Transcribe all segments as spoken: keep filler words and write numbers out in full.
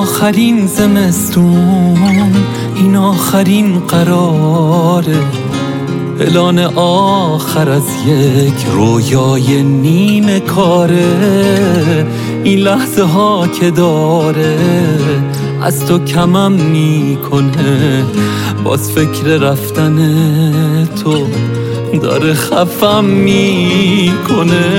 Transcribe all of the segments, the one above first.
آخرین زمستون، این آخرین قراره، اعلان آخر از یک رویای نیمه کاره. این لحظه ها که داره از تو کمم میکنه، باز فکر رفتن تو داره خفم میکنه.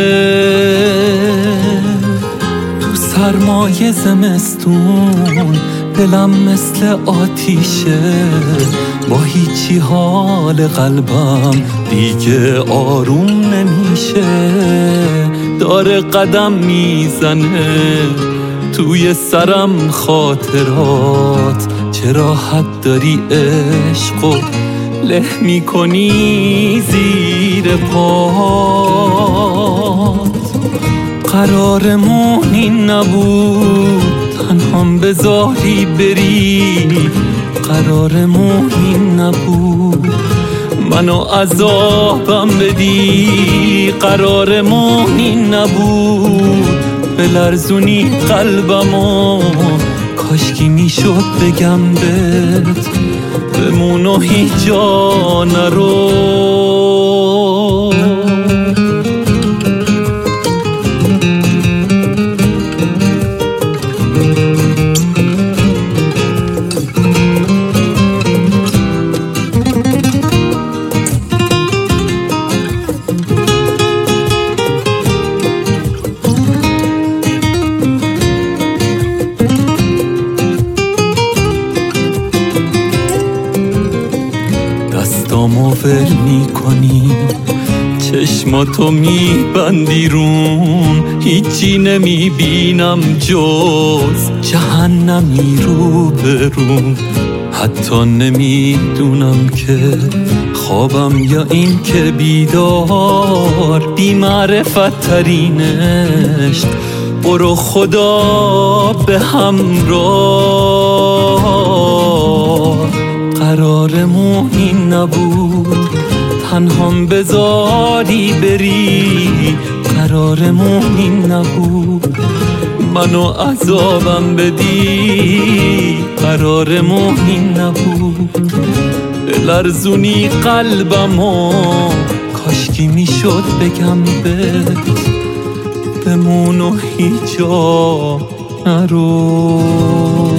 تو سرمای زمستون دلم مثل آتیشه، با هیچی حال قلبم دیگه آروم نمیشه. داره قدم میزنه توی سرم خاطرات، چه راحت داری عشقو له میکنی زیر پات. قرارمون این نبود تنهام بذاری بری، قرارمون این نبود منو عذابم بدی، قرارمون این نبود بلرزونی قلبمو. کاشکی میشد بگم بهت بمون و هیچ جا نرو. دستامو ول میکنی، چشماتو میبندی رون، هیچی نمیبینم جز جهنمی رو برون. حتی نمیدونم که خوابم یا این که بیدار، بی معرفت ترینش برو خدا به همراه. قرارمون این نبود تنهام بذاری بری، قرارمون این نبود منو عذابم بدی، قرارمون این نبود بلرزونی قلبمو. کاشکی میشد بگم بهت بمون و هیچ جا نرو.